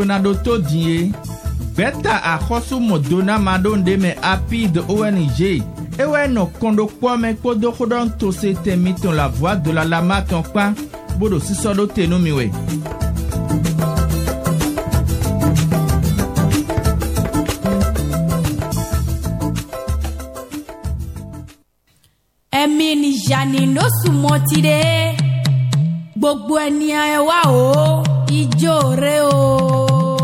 Donado Todie, Beta Akosu Modona Madonde me api de ONG. Ewe no kondo kwa me kodo kodon to se temiton la voix de la lama ton kwa bodo sisodo tenumiwe. Emini jani no sumotide gbogbo eniyan e wa o ijo re o.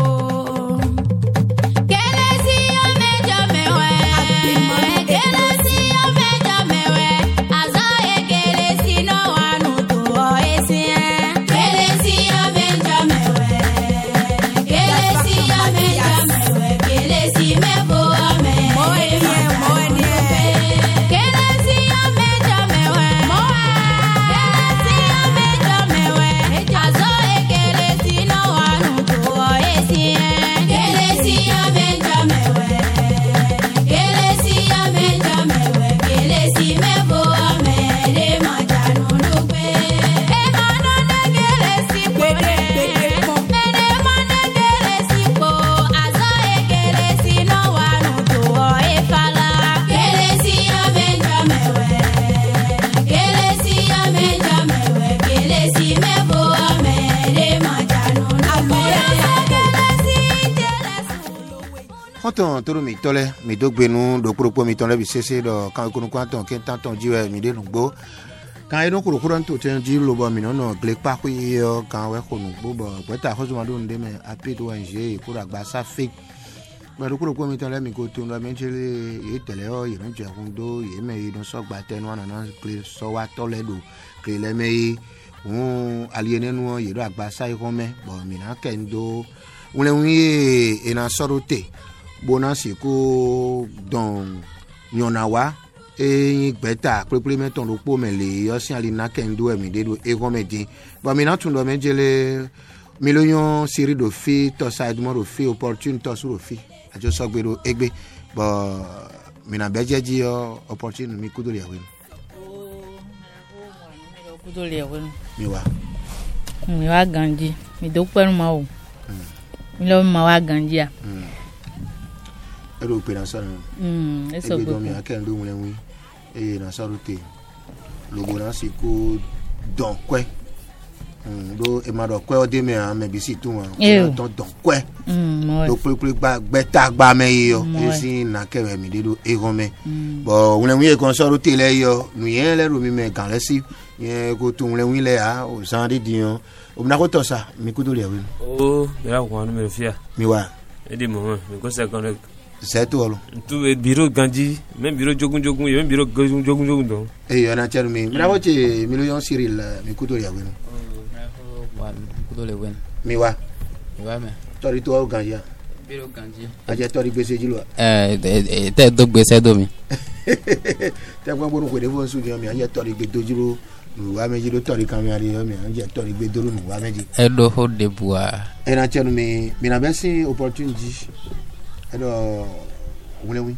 Ton toro mi tole mi dogbenu do propos mi tole bi sese do kan kunu kwanton ken tanton jiwe mi de nugbo kan e don kuro kuro nto ten ji lo bo mi no gle pa ku yo kan we ko nugbo bo beta ko zuma do nde me apit wanje kuro agba sa fake ma do kuro ko mi tole mi ko to ndo me chele e tele o ye nje hundo ye me e don so gba tenu ana na gle so wa tole do gle le me aliene nu ye do agba sa i ko me bo mi na kendo unle wi e na sorote bonasi ko don nyonawa e gbeta prepare meton lo po mele yo sin ali na kendo e mi de do e ko medin ba mi na tun do mejele million série do fi to side mo do fi opportunity to so do fi ajo so gbe do egbe ba mi na bejeji yo opportunity mi kudo le awen kudo le awen mi wa ganji mi do peru ma o mi lo ma wa ganji a ero pe na sanu eso go mi akendo mu lenwi e na sarute logo na si ko don kwe do e ma do kwe o de me a me bi si tu won don kwe do pe gba gba me yo e si na ke mi de do e go me bo mu lenwi e kon sarute le yo nu yen le ro mi me kan le si yen ko tu mu lenwi le a o san di dion o na ko to sa mi ku do le wi o ya ko me fia mi wa e di mo mi ko se kon c'est tout alors tout bureau ganji même bureau jogun même bureau jogun don e ona cher mi na wo che million Cyril mi kudo ya wen kudo le wen mi wa me tori to ganji bureau ganji aje tori gbese ji lo te do gbese do mi te gbo boru ko de fo su mi aje tori gbe dojuro mi wa meji do tori kan mi ari mi aje tori gbe doru mi wa meji e do ho de bua e na cher mi na besi opportunity edo wlewi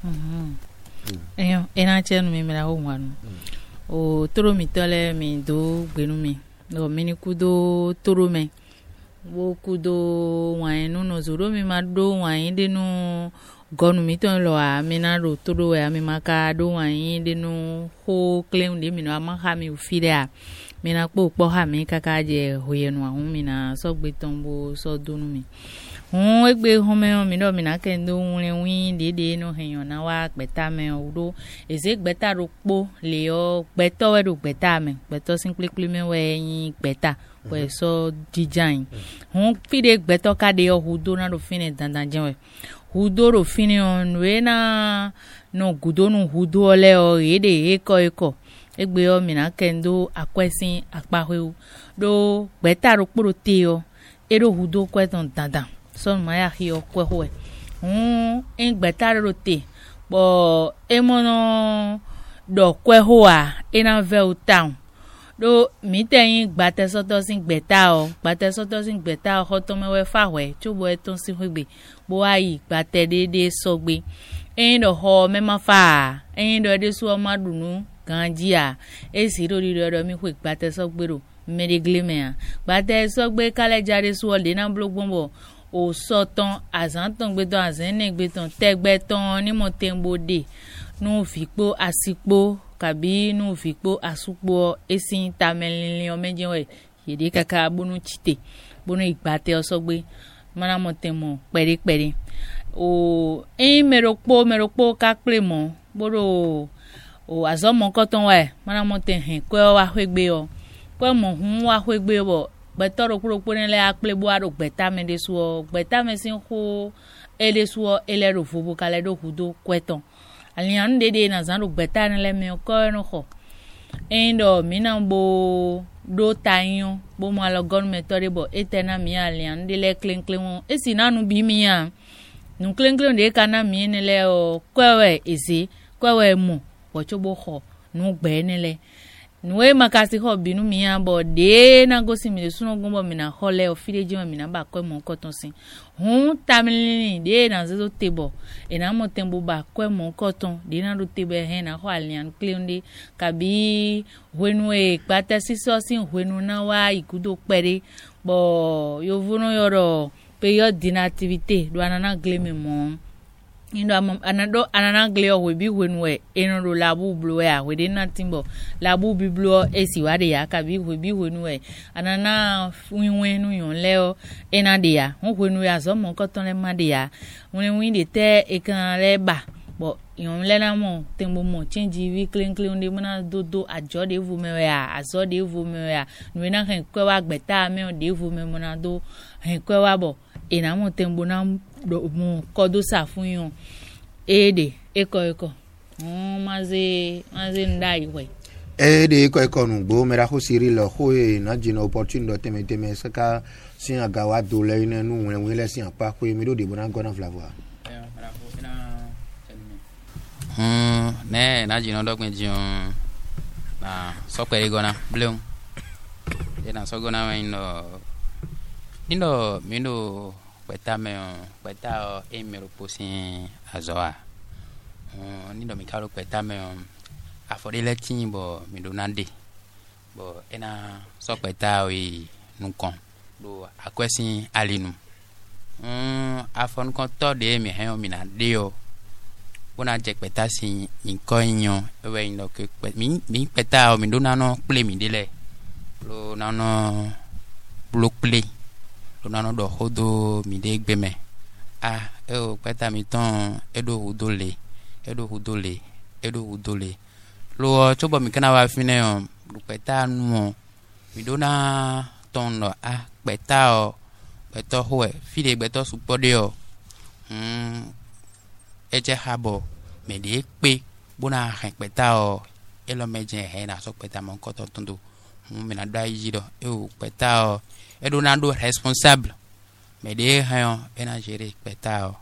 ena chenu mi mera ho wanu o toro mi tole mi do gbenu mi no mini kudo toro me wo kudo wan no zoro mi ma do wan de no gonu mi ton lo a mi na ro toro e mi maka do wan de no ho claim de mi no ma ha mi ufide a mi na po ha mi kaka je hoyenu ahun mi na so gbe ton bo so donu mi egbe home mi no mi na kendo unle wi dede no heyan na wa gbeta me odo eze gbeta ro po le o gbeto we ro gbeta me gbeto simply me we yin gbeta we so design fide gbeto ka de o hudo na ro fine dandan jenwe hudo ro fine on we na no gudo no hudo ole o ede eko egbe o mi na kendo akwesin apahwe do gbeta ro poro te o ero hudo kweton dandan son maya hiyo kwe hoe en gbeta ro te bo emono do kwe hoa ina ve town do mi teyin gbate soto sin gbeta o hoto mewe fawe chubo eton si hugbe bo ayi gbate dede sogbe en do ho mema fa en do de su madunu ganjia esi ro ri do mi hu gbate sogbero meregle me gbate sogbe kale jare su o de na blogbombo o soton azanton gbeton azene gbeton tegbeton ni mo tembode no fikpo asikpo kabi no fikpo asukpo esin tamelin o mejewe yede kaka bonu chite bonu igbate osogbe mana mo temo pere o merokpo kakple mo boro o azomo koton wa mana mo te hen ko wa hwegbe o ko mo hun wa hwegbe bo betoro kuro ne le akple bo aro gbeta me de so gbeta me sin ho ele so ele ro fubu kale do hudo kweton alian de na zan ro gbeta ne le me ko no ho endo minambo do tayo bo mo alo gon metode bo etena mi alian de le clean esi nanu bi mi ya nu clean de kana mi ne le o kwewe ezi kwewe mu wochobo ho nu gbe ne le nuwe makasi ho binu mi ya bo de na gosi mi suno gumbo mi na hole o fide jima mi na ba ko mo koton sin hun tamilini de na zo tebo e na mo tembo ba ko mo koton de na do tebe he na ho alian clean kabi wenu e pata siso sin wenu na wa igudo pere bo yo vuno yoro period d'inactivité do anana gleme mo indo anana gleo we bi wenwe eno do labu blu ya we de nothing bo labu biblo esi wade ya ka bi we bi wenwe anana winwenu yon leo ena de ya won wenu ya zo mo koton le ma de ya won win de te e kan le ba bo yon le na mo tembo mo change vi clean de mona dodo ajo de vu me ya azo de vu me ya no na kan kwa wa gbeta me de vu me mona do hen kwa wa bo ena mo tembo na do mo kodo sa fun yon ede eko maze ndai we ede eko nugbo mera ho siri lo ho na jina opportunity teme saka sin agawa do le ina nu wen le sin apa ko mi do de bona gona flavor ne na jina do gbejion na so pere gona blum ena so gona we indo mindo kweta emero posin azoa nindo mikalo kweta me afodele tin bo midonande bo ena so kweta wi nunkon do akwesin alinu afon kon to de mi hen mi na deo bona je kweta sin inkoinyo we ndo ke mi kweta o midonano ple mi dele lo nano block play lonano do hodo mi de gbeme o peta mi ton edo hudole lo chobo mi kana wa fine o peta nu mi dona ton no peta o peto ho fide beto supode o eje habo me de pe bona han peta o elo meje he na so peta mon koto tundu mi na dai jido peta o edo na do responsable me de hayo ena jere petao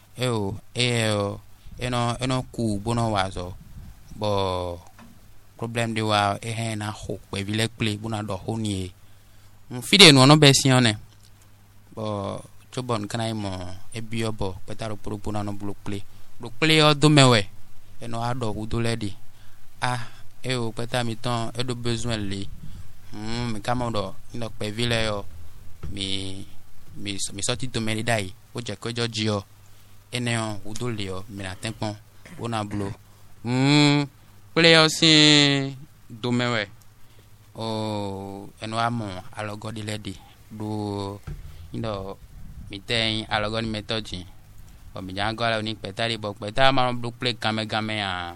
eno ku bono wazo bo problem de wa na ho pe vile play bona do honie fide no besione bo chobon kanai mo ebiobo petaro propona no block play o do mewe eno ado udoledi peta mi ton edo besoin li mi kama do ino pe vile yo mi sorti to me dai o je ko jojio ene on udole yo mi na tempon ona blo play si do mewe o eno amo alogo de ledi do ino mi ten alogo ni metoji o mi jango ala ni petari bo peta ma blue play game ya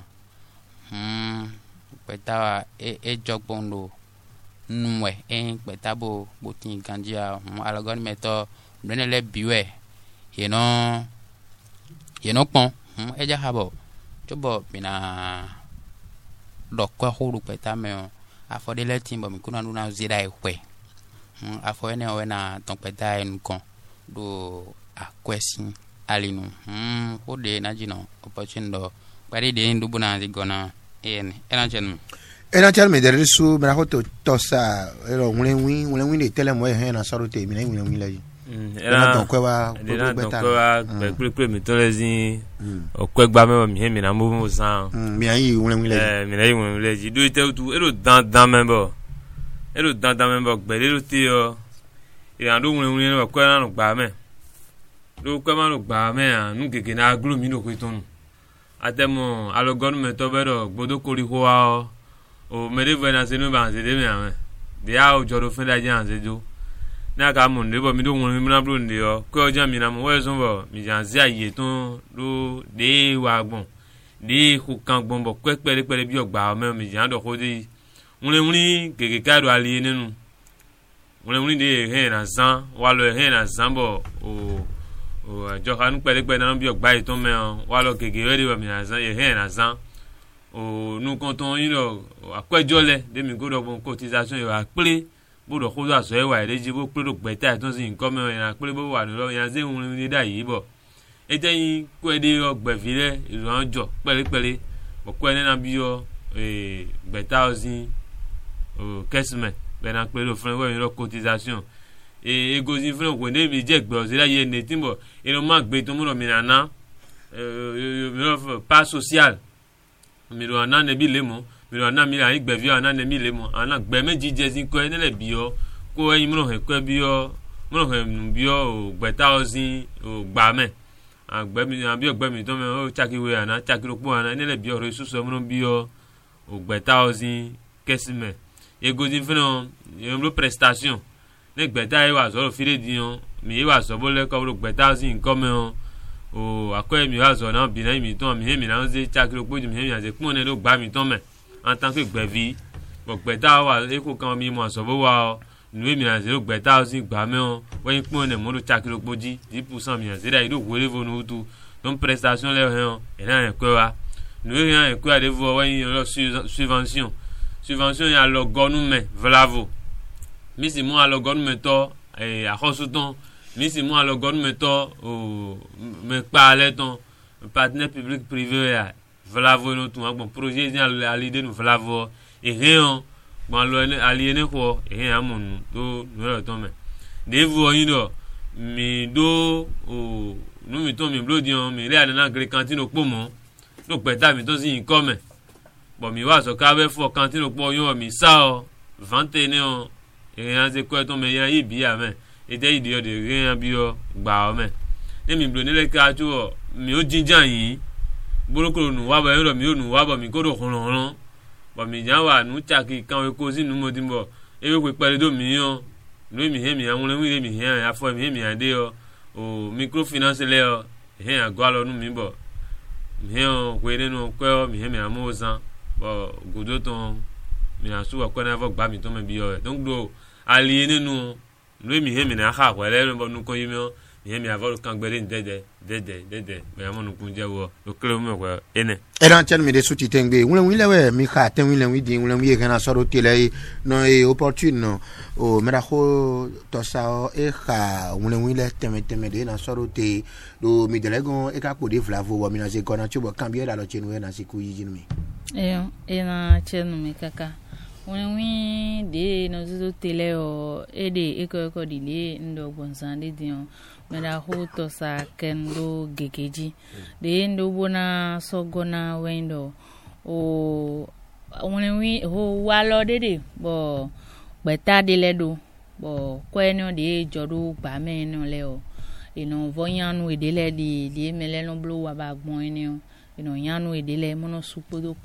peta jogbondo nwe petabo botin kanjia alogo ni meto brenele biwe yeno pon eja habo chobo bina dokwa huru peta me afodele timbo mi kuna nuna zira ekwe afone wena ton peta en kon do akwesi alinu ode na jino opportunity pare de ndu buna zigona ena chen me der su mera hoto tosa ero wlen de tele mo he na sarote mi na wlen la era don kwa pe mi to lezi okwe gba me mi he mi na mo san mi ayi wlen la mi na yi wlen la ji do te tu ero dan member gbe le ti o ira do wlen okwe na no gba me do kwema lo gba me a nu gege na aglo mi no ko itonu atemo alogon me to bedo gbodo kori ho wa o me de vena se no ba se de me ame de a o joro fe da jan se jo na ka mo de bo mi do won mi na bro ndi o ko jan mi na mo we so bo mi jan si aye ton do de wa gbon de ku kan gbon bo kwe pere bi ogba me mi jan do ko de wuni gege ka do ali nenu wuni de he na zan wa lo he na zan bo o jo kan pere na bi ogba iton me wa lo gege we de bo mi na zan ye he na zan o nu kon ton yin lo akwejo de mi go do bon cotisation yo apre bo do ko do aso e wa ere ji bo pre do gbeta ton si nkan me na apre bo wa lo yan ze wuni da yi bo e te yin ko de ogbe vile ilu anjo pere bo ko ene na bi yo gbeta osin o kesme be na pre do fun we lo cotisation egozi fun ko ne mi je gbe o se la ye ne timbo e lo ma gbe to mo lo mi na mi lo pas social mi lo ana ne bi le mo mi lo ana mi la igbe vi ana ne mi le mo ana gbe meji je sin ko ene le bi o ko eyin mo lo he ko bi o mo lo he bi o gbeta osin o gba me agbe mi abi ogbe mi to me o chaki we ana chaki ro po ana ene le bi o re suso mo bi o gbeta osin kesime egozi fun yo lo prestation ne gbeta e wa so fire di on mi e wa so bo le ko lo gbeta osin nko me o akọ mi wa zo na bi na mi ton mi he mi na ze chakiro poju mi he mi aze pon ne lo gba mi ton me en tant que gbevi bo gbeta wa e ko kan mi mo so bo wa o nu mi na ze lo gbeta o si gba me o we pon ne mo lo chakiro poji 10% mi aze da ido wele vo no tu don prestation le he o e na ko wa nu e han ko ade vo we lo subvention ya lo gonu me vlavo mi si mo alo gonu me to a khosuton mi si mo alo gonu me to o me pa le ton partenaire public privé ya vlavo no tu bon projet ni à l'idée nous vlavo et rien bon lo aliéné ko et rien amonu to no ton me de vo yin do mi do o nu mi ton mi blodion mi le na gre cantine opo mo do peta mi to si nko me bon mi wa so ka be fo cantine opo yo mi sa o 21 o et rien c'est quoi ton me yan yi bi ya me et de idio de rien bi o gba o me e mi bloni le ka tu o mi o jinjan yin borokoro nu wa ba yo mi o nu wa ba mi ko do honron ba mi jan wa nu chaki kan we ko si nu mo dimbo e we pe do mi yo nu mi he mi an won mi he ya fo mi he mi ade o microfinance le o he an gwa lo nu mi bo mi he o we nenu ko mi he mi amozan bo godo ton mi asu wa ko na vo gba mi to me bi o donc do ali nenu nu mi he mi na ha ko le bo nu ko yi mi o mi mi avalo kan gbere dede me amonu kunje wo lo kele mo ko ene eran chen mi de suti tengbe wule we mi kha ten wule wi di wule wi kana soro tele no e opportune no o mera ho to sa e kha wule teme de na soro te do mi delego e ka ko de flavo wo mi na se kona chubo cambie da lo chenu na siku yi jinmi ena chenu mi kaka wule de no zo tele o ede eko dile ndo bonsande dion mera ho to sa kendo gegeji de ndo bona sogona wendo o woni ho walo dede bo gbeta de ledo bo kweno de jodu gba me no le o ino voyanu edele di mele no blo wa ba gbon ni o ino yanu edele mono supodo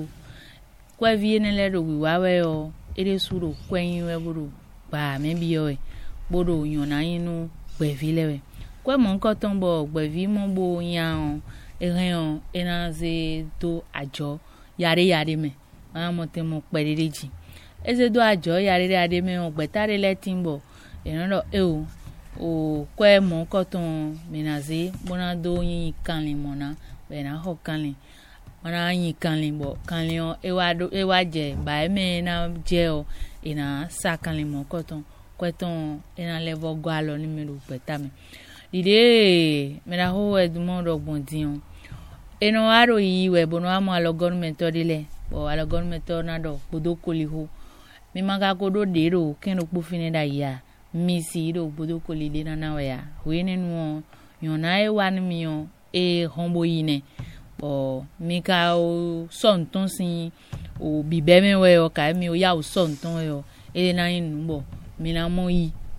kwevi ne ledo wi wa we o ere suro kwen we buru ba me bi o bodo yona inu gbevilewe kwe mon ko ton bo gbevi mo bo yan eren ena ze do ajo yare me mo te mo perereji eze do ajo yare me o gbetare letimbo eren lo o kwe mon ko ton menaze bona do yin kanlin mona be na ho kanlin ona yin kanlin bo kanlin e wa je ba me na je o ina sa kanlin mon ko ton kweton ena levo gwalo ni melu petame ide mera ho edmondo bondion eno aro yi we bono amo alo government odile bo alo government na do bodo koliho mi maga kodo dero keno kpofine da ya misi do bodo kolide na we ya we nenu yona e wan mi yo e hombo yine bo mi ka o sonton sin o bibeme we o ka mi o ya o sonton yo e na inu bo mina mo yi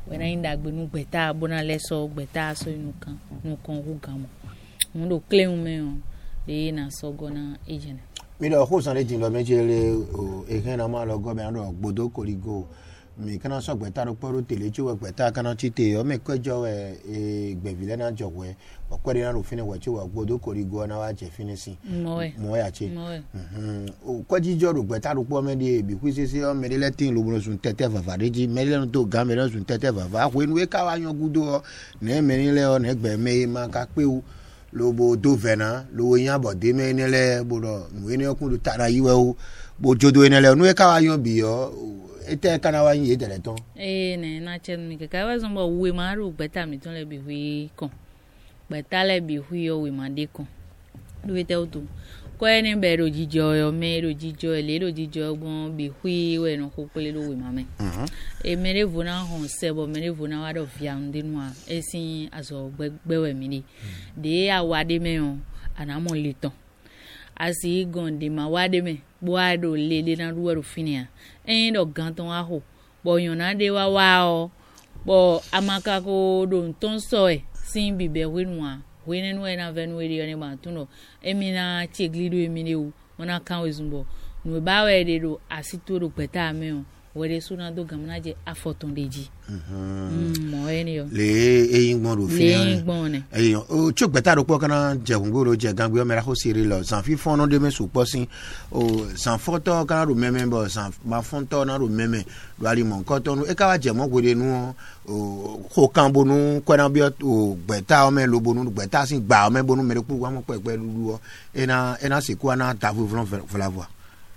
when I inda gbe nu gbeta bona leso gbeta so inu kan hu gamo mo do claim me on de na so go na ejene mi do ho san le jin lo mejele o e kan na ma lo go be ando gbodo korigo mi kana so gbeta ro poro tele chi we gbeta kana chi te o me kwejo e gbevile na jowe o kwere na ro fini we chi we gbodo korigo na wa je fini si mo ya chi o kwaji jo ro gbeta ro po me de bi ku sese o me de letin lo bro sun tete fafa reji me le to ga me le sun tete fafa ko enu e ka wa yan gudo na me ni le o na gbe me ma ka pe o lobo do vena lo yan bo de me ni le boro we ni okun do tara yiwe o bo jodo ni le nu e ka wa yan bi o ete kana wa yin edele ton ne na chen mi ka wa zo mo we ma ru gbeta mi ton le bi hui kon gbeta le bi hui o we ma de kon do we te o to ko eni be ro jijo yo me ro jijo ele ro jijo gbon bi hui we no ko pele lo we ma me e mere vona hon sebo mere vona wa do fiande no a esin aso gbewe mi ni de awade me on anamo liton asi gonde ma wade me boado lele na ruwa finia do ganton aho bo yona de wa o bo amaka ko do ton so e sin bibe wenwa wenen we na ven we de ma tuno emina cheglido emine u ona kan wezumbo no ba we de do asitoro peta me o were suna do gamna je afoton deji mo eni yo le eyin gbon ro le gbon ne eyin o chokbeta ro po kana je ngoro je gangbe o mera ho siri lo san fi fon no de me su posin o san foto kana ro meme bo san ma fonto na ro meme do ali mon ko to nu e ka wa je mo gode nu o ko kan bonu ko na bi o gbeta o me lo bonu gbeta sin gba o me bonu mere pu wa mo pepe lulu o ena se ku ana ta fu vlon la voix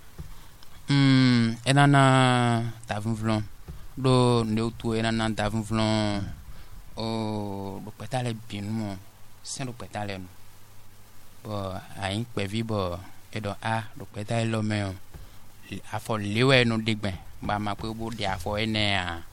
enana tavunvlon do neutu enana tavunvlon o do petale binu sen do petale no bo ayin pevi bo edo a do petale lo me afo lewe no digben ba ma pe bo de afo ene a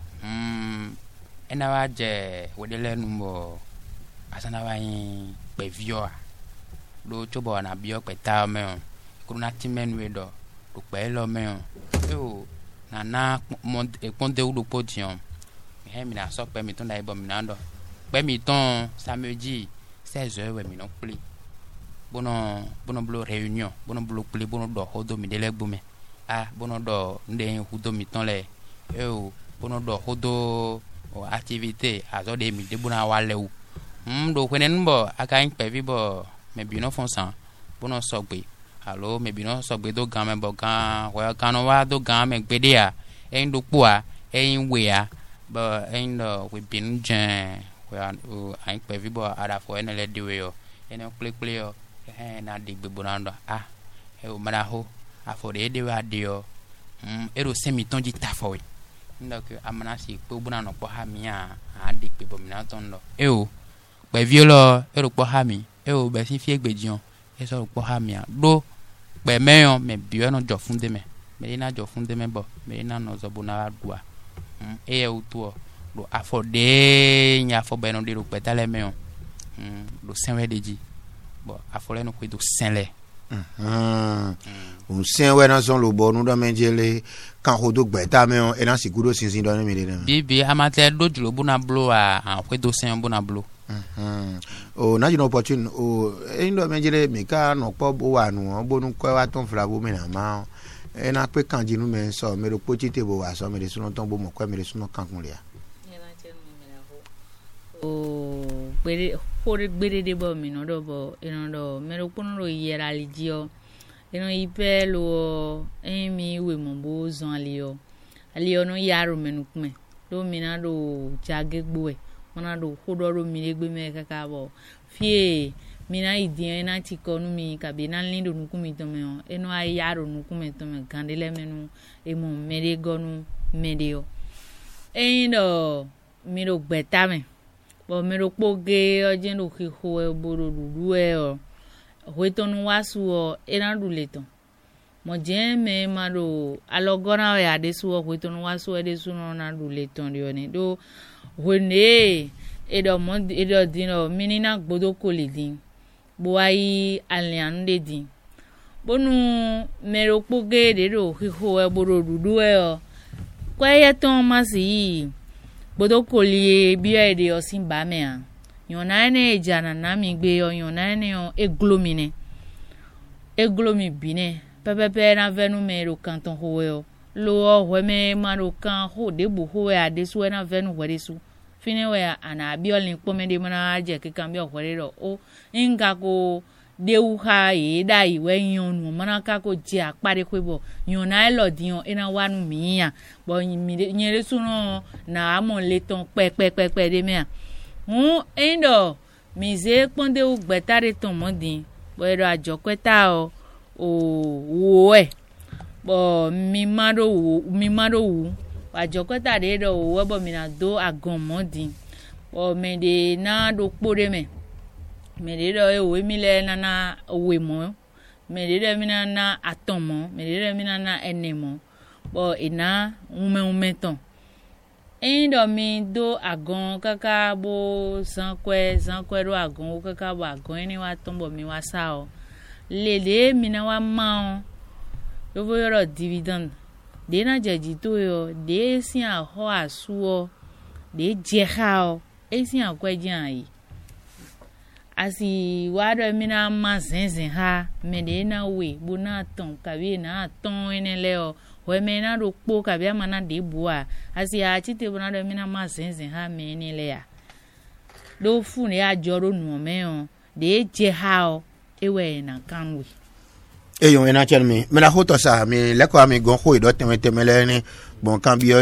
ena wa je wedele nu bo asana wa yin pevio do chobo na bio peta me kuna timen we do pe lo me o na ponte u do podium he mi na so pe mi ton dai bo mi na ndo pe mi ton samedi 16h we mi no pli bono blo réunion bono blo pli bono do hodo mi dele gbo me bono do nde hudo mi ton le o bono do hodo o activité azo de mi de bona wale u do kwenen bo aka in pe vi bo me bi no fon san bono so gbe allo me bino so gbe do gan me bo gan wa kan wa do gan me gbe dia en do poa en we a bo en do we bin jan wa ai pe vi bo ara fo en le de we yo en ple yo na de gbe bonando e o mara ho afo de wa de yo e ro semi ton ji ta fo we donc amana si pe bonano po ha mi a de gbe bo mi na ton lo e o pe vi lo e ro po ha mi e o be si fi egbe jion e so ro po ha mi a do pe meyon me bio no jo funde me na jo funde me bo me na no zo bona dua e utu do afode nya fo be no de ro petale meyon do senwe deji bo afole no ko do senle un senwe na son lo bo no do menjele kan ho do gbeta meyon e na sigudo sinsin do ni mi de bibi amate do julo bona blo a ko do sen bona blo o na jino opportune o endo menjele mi ka no po bo wa nu bonu ko wa ton fla bo mi na ma e na pe kan jinu me so me ro pochi te bo wa so me de suno ton bo mo ko me de suno kan kun le o bere hore bere de bo mi no do bo eno do me ro pon ro yera ligio eno ipelo emi we mo bo zon alio no yaro menu kume do mi na do jage gbo ona do hodoro mi legbe me kaka bo fie mi na idien na ti konu mi kabe na lindo nuku mi to me eno ayaro nuku me to me gandele menu e mo mere gonu medio endo mi ro gbeta me bo mi ro poge ojen do ki ho e boro dudu e o hoitonu wasu o ena du leton mo je me ma do alogona we adesu o hoitonu wasu edesu no na du leton dio ni do wene edo dino minina gbodo kolidin boai alian de din bonu mero poge de ro hiho e boro dudu e o kwaye ton masi bodo koli biya de osin ba me a yona ne jana na mi gbe yo yona ne o eglomine eglomi bine pepepe na venu me ro kanton hoyo lo ho me maro kan ho de bu ho ya de su na venu hore su fine we ana biolin pome de mana je ke kan bi hore ro o inga ko dewu ha e da iwe yonu mana ka ko je apare ko bo yona lo dion ina wanu mi ya bo nyere su no na amon le ton pe de me endo mi ze ponde u gbetare ton modin bo ero ajokweta o wo e bo mi maro wu ajokweta de do wo bo mi na do agon modin bo me de na do pore me de do e we mi le na we mo me de do mi na aton mo me de do mi na ene mo bo ina ume ton endo mi do agon kaka bo sankwe do agon kaka bo agon ni wa ton bo mi wa sa o lele mi na wa ma o yo vo yoro dividend de na jeji to yo de si a ho asu o de je ha o e si a kweji an yi asi wa do mi na ma zenzen ha me de na we bo na ton kabi na ton ene le o we me na ro po kabi ama na de bua asi a chite bo na do mi na ma zenzen ha me ni le ya do fu ne a joro nu me o de je ha o ewe na kanwe eyo ena chelmi me la hoto sa me le ko ami gon ho do temele ni bon cambio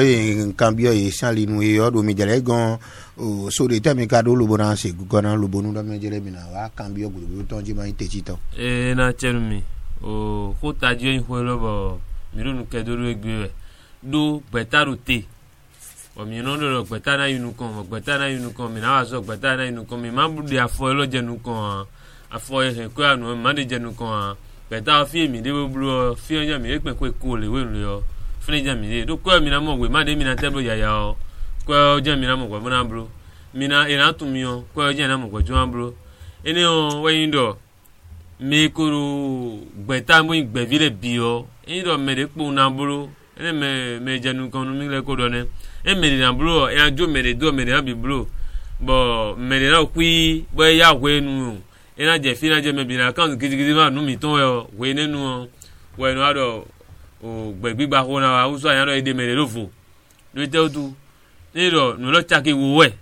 e sali nu yo do mi jele gon o so de temi ka do lo bonan se gona lo bonu do me jele mi na wa cambio gudu ton ji ma itechito na chelmi o hota je ho lo bo mi ru ke do egbe do betaru te o mi no do betana yunu kon mi na wa so betana yunu kon mi ma bu de afo lo je nu kon afo e ko anu ma de je nu kon beta fi mi de blu fi onya mi pe ko le we nlo fini ja mi de do ko mi na mo we ma de mi na tebo yaya o ko ja mi na mo ko na blu mi na ina tu mi o ko ja na mo ko ju an blu eni o we ndo mi ko beta mo gbe vile bi o ndo me de po na blu ene me ja nu kon mi le ko do ne e me de na blu e ajo me de do me de na bi blu bo me de na kwi bo ya we nu ina je fina je me bi na account gidi ma nu mi ton we nenu we no ado o gbe gbigba ko na wa uso ayan do ede mere lofo do te otu ni do no lo chaki wo we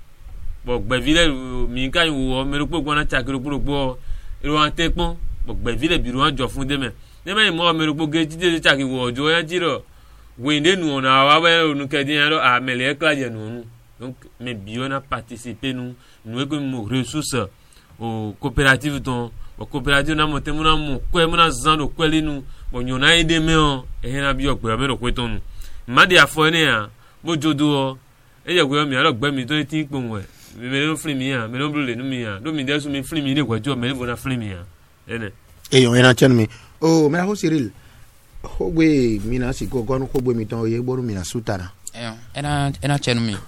bo gbe vile mi kan wo me ro pe gona chaki ro po ro an te pon bo gbe vile bi ro an jo fun de me mo me ro po ge jide chaki wo ojo yan jiro we nenu na wa we onu ke din ro a mele e klaje nu donc me bi on a participer nous ko mo ressources o coopérative ton o coopérative na mo temu na mo ko e mo na zan do kweli nu bo nyona ide me o e na bi ogbe me ro ko ton nu ma de afo ni a bo jodo o e je gbe mi a lo gbe mi to ti pon we me no free mi a me no blule nu mi a do mi de su mi free mi de gwajo me bo na free mi a ene e yo ena chen mi o me ho Cyril ho gbe mi na si ko gonu ko gbe mi ton o ye gboru mi na sutana ena chen mi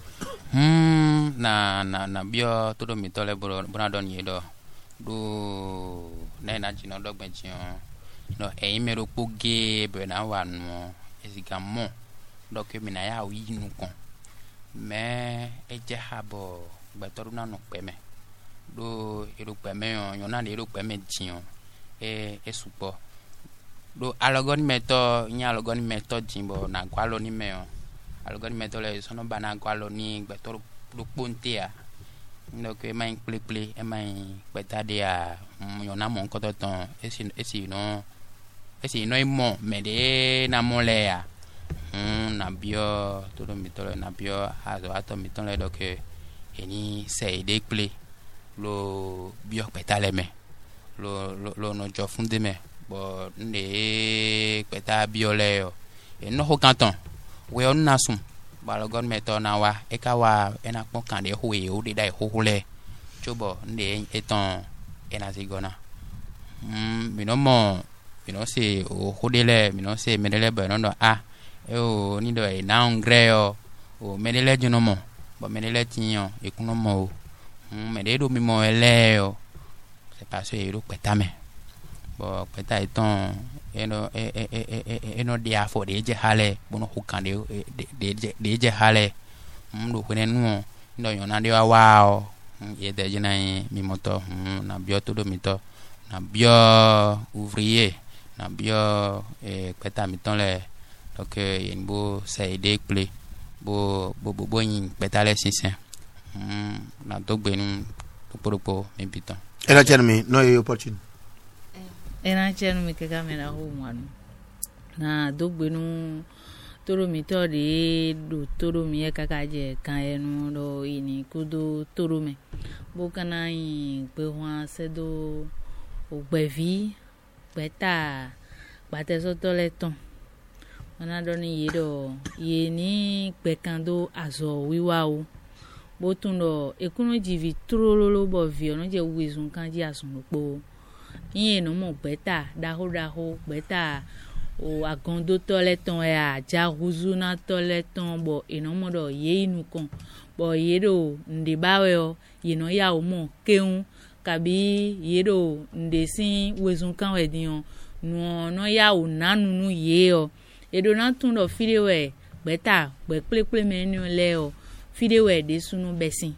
na bio todo mi tole bona don yedo do na jino dogbe jion no e imero poge be na wa no ezigamo do ke mi na ya wi nu kon me eje habo gbe toru na no pe me do ero pe me yon na ero pe me jion e supo do alogon meto nya alogon meto jimbo na gwalo ni me algoni metole sono bana gwalo ni gbetor do pontea ndo ke mai ple e mai betade a yona mon kototon esi no imo mede na mole ya na bio todo mitole na bio ato mitole do ke eni sei de ple lo bio betale me lo no jo funde me bo ne beta bio leo e no ho kanton we on nasum balogon meto na wa e ka wa ena pon kan de ho e o de dai ho le chobo nde eton ena zigona mi no se o ho de le mi no se me de le ba no a e o ni do e na ongreo o me de le juno mo bo me de le tinyo e kuno mo me de do mi mo eleo se paso e ro petame bo peta eton eno dia fo de je hale bono hukande de je hale mdo kwene nuo ndo yona de wa ye de jina mi moto na bio todo mito na bio ouvrier na bio peta miton le donc yen bo c'est des clés bo yin peta le sinsin na dogbe nu popo mi piton ela chermi no e opportunity ena chermi ke kamera ho manu na dogbe nu toro mi to de do toro mi e kakaje kan enu do ini kudo toro me bo kana yin pe wa se do ogbevi beta bate so to le ton ona do ni yedo ye ni pe kan do azo wiwa o bo tun do ekunu jivi trololo bo vi ono je wizun kan ji asun po yin no mo beta daho beta o agondo toileton e a jaruzu na toileton bo enomo do ye inu kon bo yedo ndibawe o yino ya o mo keun kabi yedo ndesi wezun kan wedin no ya o nanu ye o edo na tun do fidewe beta gbe peple menu le o fidewe de sunu besin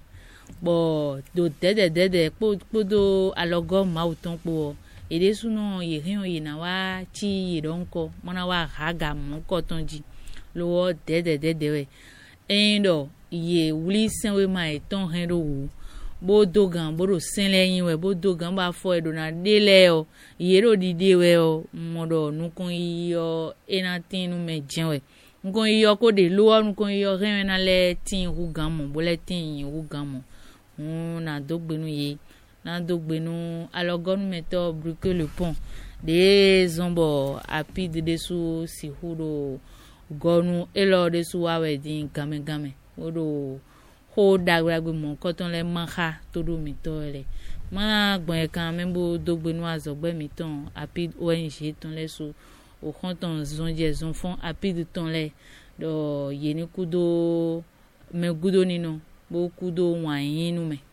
bo do dede podo alogo ma o ton po ede suno ye hin yi na wa chi yi donko mona wa haga mu ko tonji lo dede we endo ye wuli senwe mai ton hen do wu bo dogan bo ro senle yin we bo dogan ba fo edo na dele o ye ro dide we o modo nukun yo enatinu me jenwe nukun yo ko de lo nukun yo ren na le tin hu gamo bo le tin hu gamo na dogbenu ye na dogbenu alogonu meto briquer le pont de zombo apide de su si hudo gonu elo de su awe din game odo ho dagragbe mon koton le manha todo mito le ma gbon kan membo dogbenu azogbe miton apide ONG ton le su o konton zonje zon fon apide ton le do yeni kudo me gudo nino bo kudo wan yinu me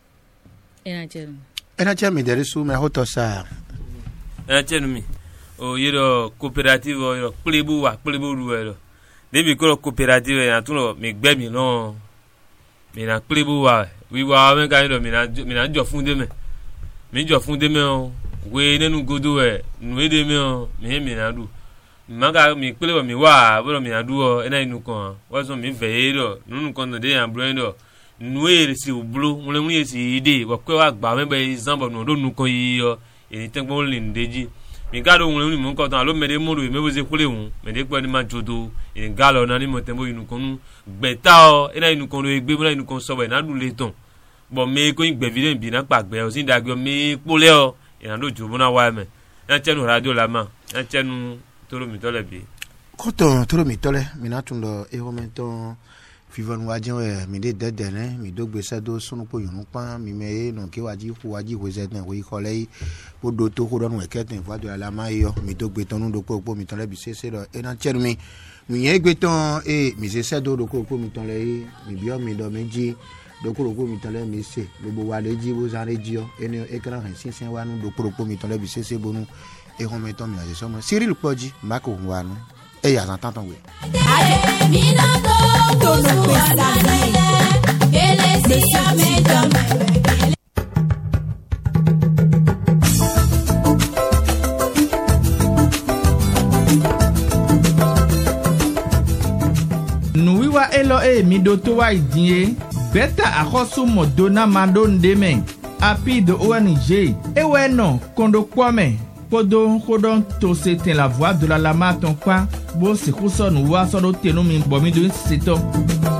ena chermi dere su me hoto sa ena chermi o yero coopérative o yero plebu ruero debi ko coopérative ya tuno mi gbe mi no mi na plebu wa wi wa me kan do mi na jo fun de me o we nenu godo e nu ede me o mi na du maga mi plebu mi wa bo mi na du o ena inu kan wa so mi ve do nunu kan de ya brando nuere si oblo mule si ide wa kwe wa gba me be zambo no do nu ko yiyo eni tengbon le ndeji mi ga do mule mo ko tan lo mede mo do me bo se kule hun me de pe ni ma jodo eni ga lo na ni mo tembo inu konu gbeta o ina inu kon lo egbe mo inu kon so be na du le ton bo me ko igbe video bi na pagbe o sin dagbe mi pole o ina do jo bona wa me na chenu radio la ma na chenu toro mi tole bi koto toro mi tole mi na tun lo e ho menton Fivon wajen mi de dede ne mi dogbe sedo sunu po yunu pa mi me no ke waji wezeten we kole po do to ko don we keten voix de la mayo mi dogbe tonu do po mi ton le bi sese do e na chermi mi ye gbe ton e mi se sedo do ko mi ton le mi bio mi do meji do ko mi ton le mi se gbogbo wa le ji bo san le ji o eni ekran han sinsin wa nu do ko mi ton le bi sese bonu e ho me ton mi ase so mo Cyril Poji mako wa nu e ya san tantan we nuwiwa elo mi doto wa idie beta akosu modona mando ndeme api de ONG ewe no kondo kwame podo kodon to c'était la voix de la lama ton pa bo se kuso nuwa so do tenu mi bo mi do sito